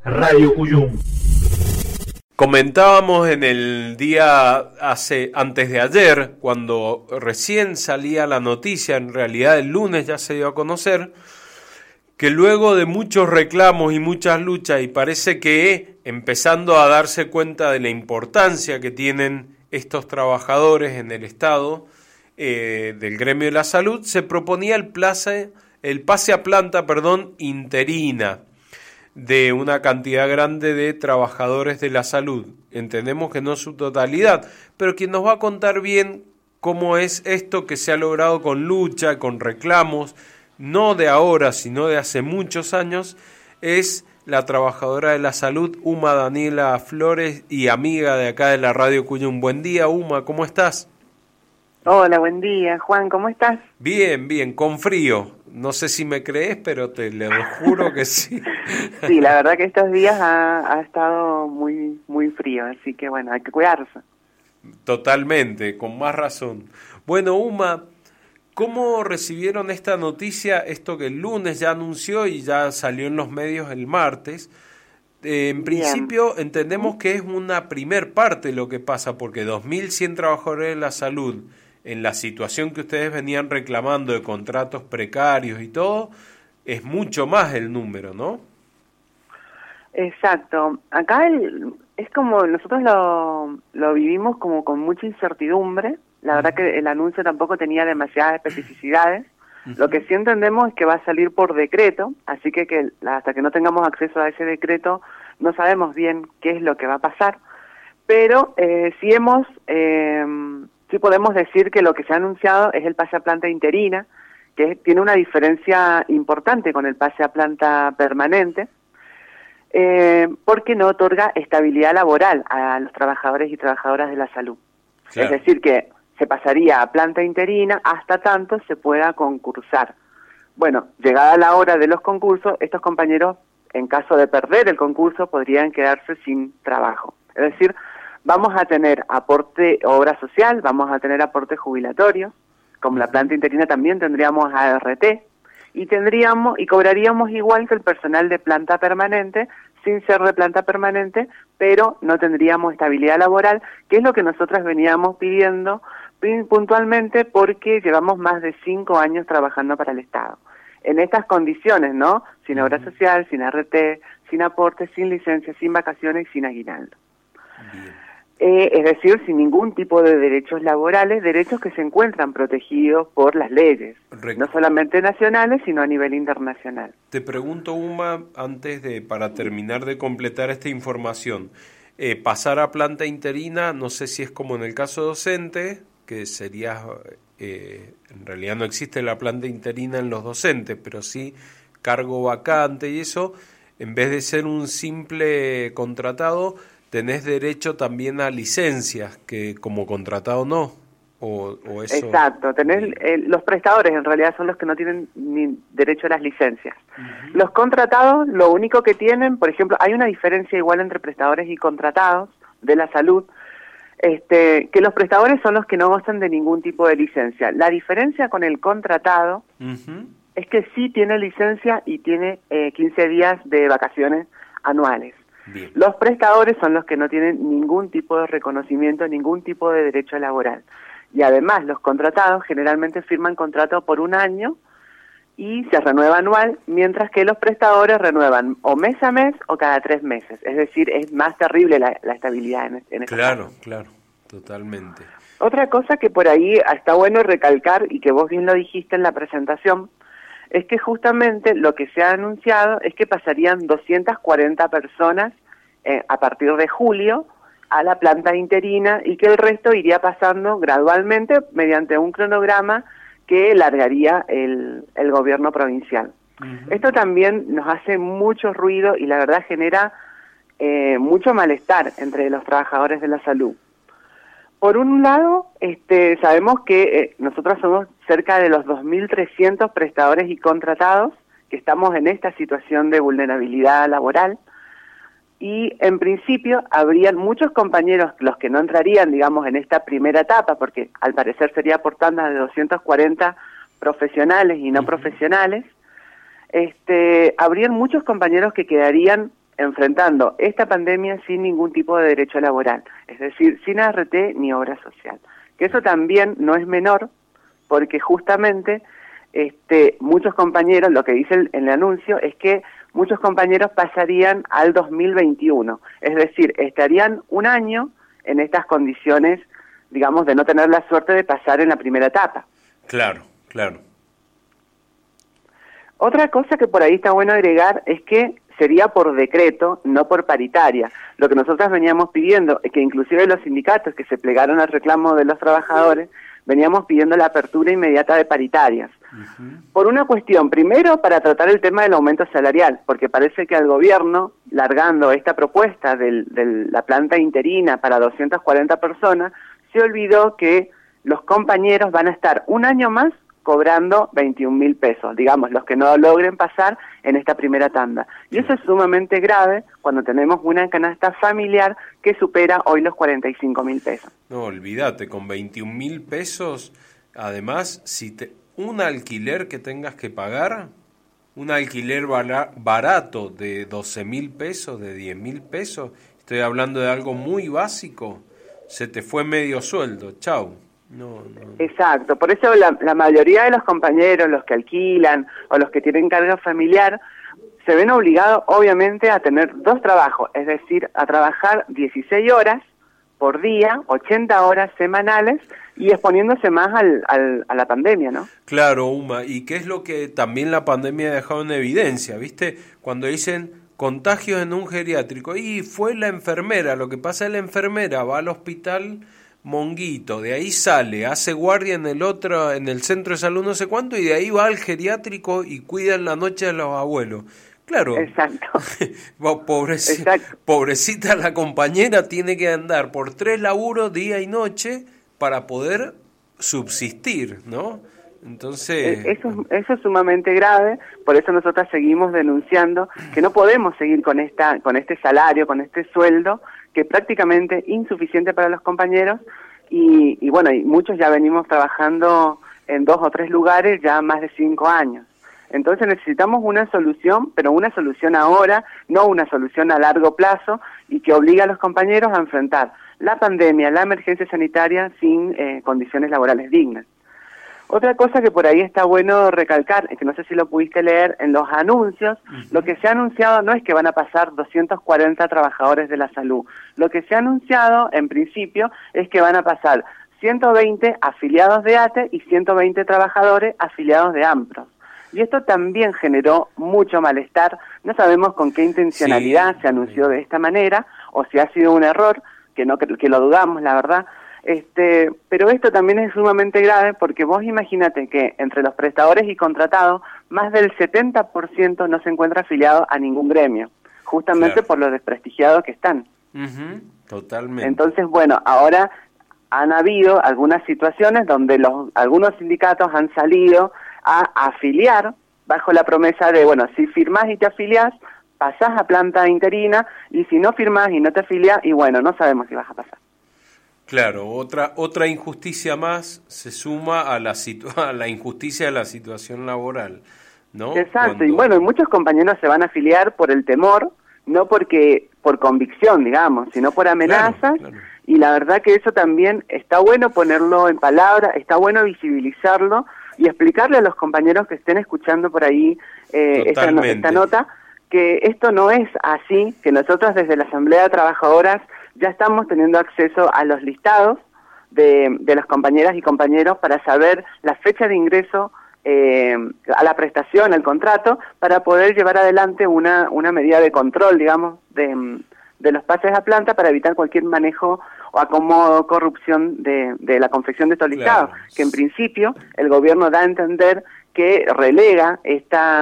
Radio Cuyum. Comentábamos en el día antes de ayer, cuando recién salía la noticia, en realidad el lunes ya se dio a conocer, que luego de muchos reclamos y muchas luchas, y parece que empezando a darse cuenta de la importancia que tienen estos trabajadores en el Estado del gremio de la salud, se proponía el pase a planta interina de una cantidad grande de trabajadores de la salud. Entendemos que no su totalidad, pero quien nos va a contar bien cómo es esto que se ha logrado con lucha, con reclamos, no de ahora, sino de hace muchos años, es la trabajadora de la salud, Uma Daniela Flores, y amiga de acá de la Radio Cuyum. Buen día, Uma, ¿cómo estás? Hola, buen día. Juan, ¿cómo estás? Bien, bien, con frío. No sé si me crees, pero te lo juro que sí. Sí, la verdad que estos días ha estado muy frío, así que bueno, hay que cuidarse. Totalmente, con más razón. Bueno, Uma, ¿cómo recibieron esta noticia, esto que el lunes ya anunció y ya salió en los medios el martes? En principio entendemos que es una primer parte lo que pasa, porque 2.100 trabajadores de la salud, en la situación que ustedes venían reclamando de contratos precarios y todo, es mucho más el número, ¿no? Exacto. Acá es como nosotros lo vivimos como con mucha incertidumbre. La verdad que el anuncio tampoco tenía demasiadas especificidades. Lo que sí entendemos es que va a salir por decreto, así que hasta que no tengamos acceso a ese decreto no sabemos bien qué es lo que va a pasar, pero sí podemos decir que lo que se ha anunciado es el pase a planta interina, que tiene una diferencia importante con el pase a planta permanente, porque no otorga estabilidad laboral a los trabajadores y trabajadoras de la salud. Claro. Es decir, que se pasaría a planta interina hasta tanto se pueda concursar. Bueno, llegada la hora de los concursos, estos compañeros, en caso de perder el concurso, podrían quedarse sin trabajo. Es decir, vamos a tener aporte obra social, vamos a tener aporte jubilatorio, como la planta interina también tendríamos ART, y cobraríamos igual que el personal de planta permanente, sin ser de planta permanente, pero no tendríamos estabilidad laboral, que es lo que nosotros veníamos pidiendo puntualmente porque llevamos más de 5 años trabajando para el Estado. En estas condiciones, ¿no? Sin obra social, sin ART, sin aporte, sin licencia, sin vacaciones y sin aguinaldo. Es decir, sin ningún tipo de derechos laborales, derechos que se encuentran protegidos por las leyes, no solamente nacionales, sino a nivel internacional. Te pregunto, Uma, para terminar de completar esta información, pasar a planta interina, no sé si es como en el caso docente, que sería, en realidad no existe la planta interina en los docentes, pero sí cargo vacante y eso, en vez de ser un simple contratado, tenés derecho también a licencias, que como contratado no, o eso. Exacto, los prestadores en realidad son los que no tienen ni derecho a las licencias. Los contratados, lo único que tienen, por ejemplo, hay una diferencia igual entre prestadores y contratados de la salud, que los prestadores son los que no gozan de ningún tipo de licencia. La diferencia con el contratado es que sí tiene licencia y tiene 15 días de vacaciones anuales. Bien. Los prestadores son los que no tienen ningún tipo de reconocimiento, ningún tipo de derecho laboral. Y además los contratados generalmente firman contrato por 1 año y se renueva anual, mientras que los prestadores renuevan o mes a mes o cada 3 meses. Es decir, es más terrible la estabilidad en este caso. Claro, totalmente. Otra cosa que por ahí está bueno recalcar, y que vos bien lo dijiste en la presentación, es que justamente lo que se ha anunciado es que pasarían 240 personas a partir de julio a la planta interina y que el resto iría pasando gradualmente mediante un cronograma que largaría el gobierno provincial. Esto también nos hace mucho ruido y la verdad genera mucho malestar entre los trabajadores de la salud. Por un lado, sabemos que nosotros somos cerca de los 2.300 prestadores y contratados que estamos en esta situación de vulnerabilidad laboral y en principio habrían muchos compañeros, los que no entrarían, digamos, en esta primera etapa, porque al parecer sería por tandas de 240 profesionales y no profesionales, habrían muchos compañeros que quedarían enfrentando esta pandemia sin ningún tipo de derecho laboral, es decir, sin ART ni obra social. Que eso también no es menor, porque justamente muchos compañeros, lo que dice el anuncio es que muchos compañeros pasarían al 2021, es decir, estarían un año en estas condiciones, digamos, de no tener la suerte de pasar en la primera etapa. Claro, claro. Otra cosa que por ahí está bueno agregar es que sería por decreto, no por paritaria. Lo que nosotros veníamos pidiendo es que inclusive los sindicatos que se plegaron al reclamo de los trabajadores, veníamos pidiendo la apertura inmediata de paritarias. Por una cuestión, primero para tratar el tema del aumento salarial, porque parece que al gobierno, largando esta propuesta de la planta interina para 240 personas, se olvidó que los compañeros van a estar un año más cobrando 21.000 pesos, digamos, los que no logren pasar en esta primera tanda. Y eso es sumamente grave cuando tenemos una canasta familiar que supera hoy los 45.000 pesos. No, olvídate, con 21.000 pesos, además, un alquiler que tengas que pagar, un alquiler barato de 12.000 pesos, de 10.000 pesos, estoy hablando de algo muy básico, se te fue medio sueldo, chau. No. Exacto, por eso la mayoría de los compañeros, los que alquilan o los que tienen carga familiar, se ven obligados obviamente a tener dos trabajos, es decir, a trabajar 16 horas por día, 80 horas semanales y exponiéndose más a la pandemia, ¿no? Claro, Uma, y qué es lo que también la pandemia ha dejado en evidencia, ¿viste? Cuando dicen contagios en un geriátrico, y fue la enfermera, lo que pasa es la enfermera va al hospital Monguito, de ahí sale, hace guardia en el centro de salud no sé cuánto, y de ahí va al geriátrico y cuida en la noche a los abuelos. Claro. Exacto. Pobrecita la compañera tiene que andar por 3 laburos día y noche para poder subsistir, ¿no? Entonces... Eso es sumamente grave, por eso nosotros seguimos denunciando que no podemos seguir con este salario, con este sueldo, que es prácticamente insuficiente para los compañeros, y bueno, y muchos ya venimos trabajando en 2 o 3 lugares ya más de 5 años. Entonces necesitamos una solución, pero una solución ahora, no una solución a largo plazo, y que obliga a los compañeros a enfrentar la pandemia, la emergencia sanitaria sin condiciones laborales dignas. Otra cosa que por ahí está bueno recalcar, es que no sé si lo pudiste leer en los anuncios, lo que se ha anunciado no es que van a pasar 240 trabajadores de la salud. Lo que se ha anunciado, en principio, es que van a pasar 120 afiliados de ATE y 120 trabajadores afiliados de AMPROS. Y esto también generó mucho malestar. No sabemos con qué intencionalidad se anunció de esta manera, o si ha sido un error, que lo dudamos, la verdad. Pero esto también es sumamente grave porque vos imagínate que entre los prestadores y contratados, más del 70% no se encuentra afiliado a ningún gremio, justamente por lo desprestigiados que están. Totalmente. Entonces, bueno, ahora han habido algunas situaciones donde algunos sindicatos han salido a afiliar bajo la promesa de, bueno, si firmás y te afiliás, pasás a planta interina, y si no firmás y no te afiliás, y bueno, no sabemos si vas a pasar. Claro, otra injusticia más se suma a la injusticia de la situación laboral, ¿no? Exacto, y bueno, muchos compañeros se van a afiliar por el temor, no por convicción, digamos, sino por amenazas, claro. Y la verdad que eso también está bueno ponerlo en palabras, está bueno visibilizarlo y explicarle a los compañeros que estén escuchando por ahí esta nota, que esto no es así, que nosotros desde la Asamblea de Trabajadoras ya estamos teniendo acceso a los listados de las compañeras y compañeros para saber la fecha de ingreso a la prestación, al contrato, para poder llevar adelante una medida de control, digamos, de los pases a planta para evitar cualquier manejo o acomodo, corrupción de la confección de estos listados, claro. Que en principio el gobierno da a entender que relega esta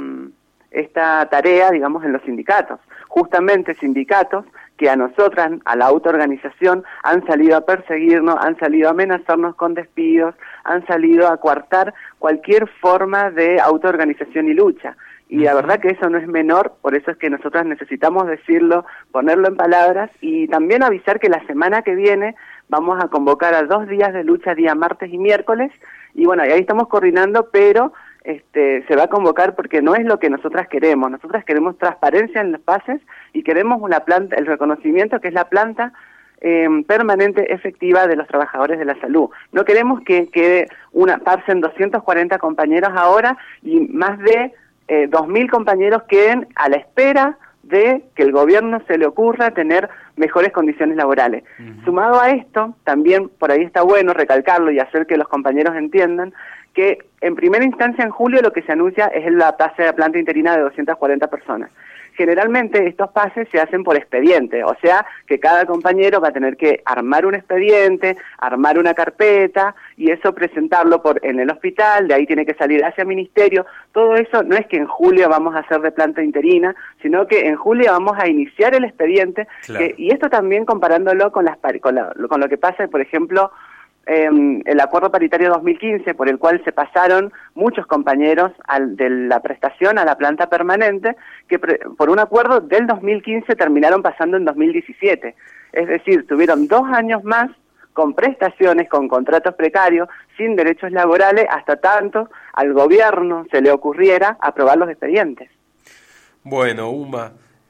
tarea, digamos, en los sindicatos. Justamente sindicatos que a nosotras, a la autoorganización, han salido a perseguirnos, han salido a amenazarnos con despidos, han salido a coartar cualquier forma de autoorganización y lucha. Y la verdad que eso no es menor, por eso es que nosotras necesitamos decirlo, ponerlo en palabras, y también avisar que la semana que viene vamos a convocar a 2 días de lucha, día martes y miércoles, y bueno, y ahí estamos coordinando, pero se va a convocar porque no es lo que nosotras queremos. Nosotras queremos transparencia en los pases y queremos el reconocimiento que es la planta permanente efectiva de los trabajadores de la salud. No queremos que pasen 240 compañeros ahora y más de 2.000 compañeros queden a la espera de que el gobierno se le ocurra tener mejores condiciones laborales. Sumado a esto, también por ahí está bueno recalcarlo y hacer que los compañeros entiendan que en primera instancia en julio lo que se anuncia es la pase de planta interina de 240 personas. Generalmente estos pases se hacen por expediente, o sea que cada compañero va a tener que armar un expediente, armar una carpeta y eso presentarlo en el hospital, de ahí tiene que salir hacia ministerio. Todo eso no es que en julio vamos a hacer de planta interina, sino que en julio vamos a iniciar el expediente, claro. Y esto también comparándolo con lo que pasa, por ejemplo, el acuerdo paritario 2015, por el cual se pasaron muchos compañeros de la prestación a la planta permanente, que por un acuerdo del 2015 terminaron pasando en 2017. Es decir, tuvieron 2 años más con prestaciones, con contratos precarios, sin derechos laborales, hasta tanto al gobierno se le ocurriera aprobar los expedientes. Bueno, Uma,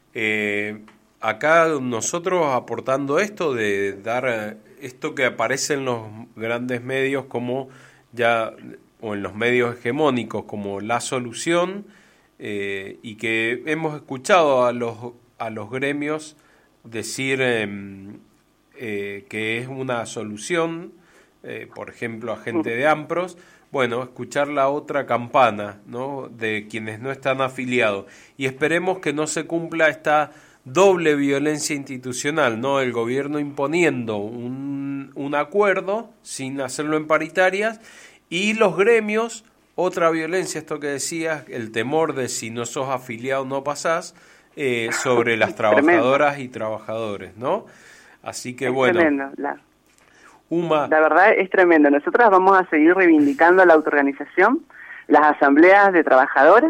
acá nosotros aportando esto de dar esto que aparece en los grandes medios como o en los medios hegemónicos como la solución, y que hemos escuchado a los gremios decir que es una solución, por ejemplo a gente de AMPROS, bueno, escuchar la otra campana, ¿no?, de quienes no están afiliados, y esperemos que no se cumpla esta doble violencia institucional, ¿no? El gobierno imponiendo un acuerdo sin hacerlo en paritarias y los gremios, otra violencia, esto que decías, el temor de si no sos afiliado no pasás, sobre las trabajadoras y trabajadores, ¿no? Así que bueno. Tremendo. Uma. La verdad es tremendo. Nosotros vamos a seguir reivindicando la autoorganización, las asambleas de trabajadoras,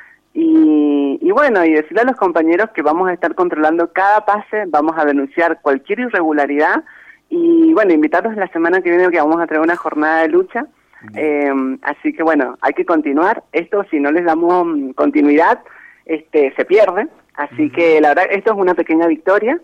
y bueno, y decirle a los compañeros que vamos a estar controlando cada pase, vamos a denunciar cualquier irregularidad y bueno, invitarlos la semana que viene que vamos a traer una jornada de lucha, así que bueno, hay que continuar. Esto si no les damos continuidad, se pierde, así que la verdad esto es una pequeña victoria,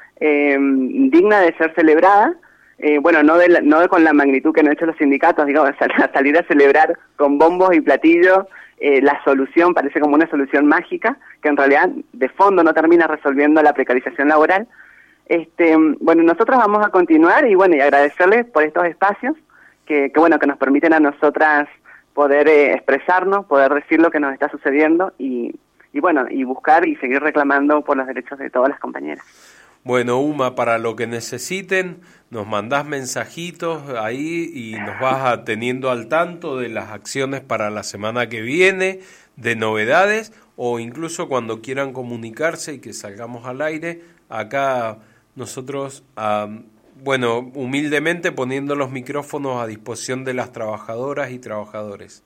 digna de ser celebrada. Bueno, no con la magnitud que han hecho los sindicatos, digamos, salir a celebrar con bombos y platillos. La solución parece como una solución mágica, que en realidad de fondo no termina resolviendo la precarización laboral. Bueno, nosotros vamos a continuar y bueno, y agradecerles por estos espacios que bueno, que nos permiten a nosotras poder expresarnos, poder decir lo que nos está sucediendo y bueno, y buscar y seguir reclamando por los derechos de todas las compañeras. Bueno, Uma, para lo que necesiten, nos mandás mensajitos ahí y nos vas teniendo al tanto de las acciones para la semana que viene, de novedades, o incluso cuando quieran comunicarse y que salgamos al aire, acá nosotros, bueno, humildemente poniendo los micrófonos a disposición de las trabajadoras y trabajadores.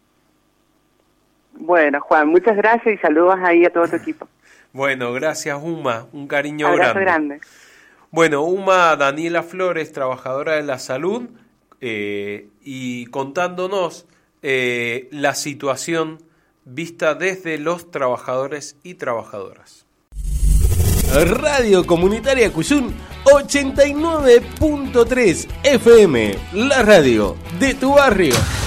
Bueno, Juan, muchas gracias y saludos ahí a todo tu equipo. Bueno, gracias, Uma, un cariño abrazo grande. Bueno, Uma Daniela Flores, trabajadora de la salud, y contándonos la situación vista desde los trabajadores y trabajadoras. Radio Comunitaria Cuyún 89.3 FM, la radio de tu barrio.